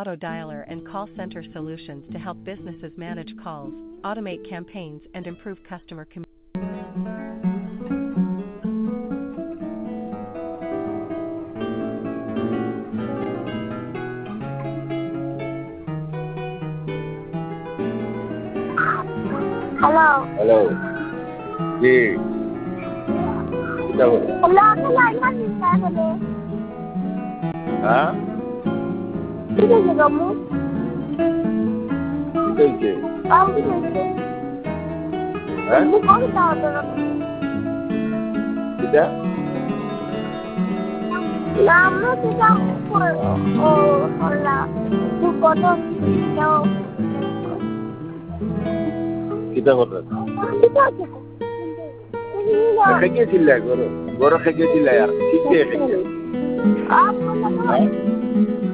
auto dialer and call center solutions to help businesses manage calls, automate campaigns, and improve customer communication. Hello hello, জি, কিটা বলো? Hello line তাহলে হ্যাঁ, কি হয়েছে গমু কি হয়েছে? বাবু কি হয়েছে হ্যাঁ, তুমি কোন দাও তো কিটা? না আমরা তো যাও ও হল্লা তুই কত যাও কিটা কথা? ঠিক আছে খেয়েছিল গরু খেয়েছিল আর ঠিক খেয়ে आप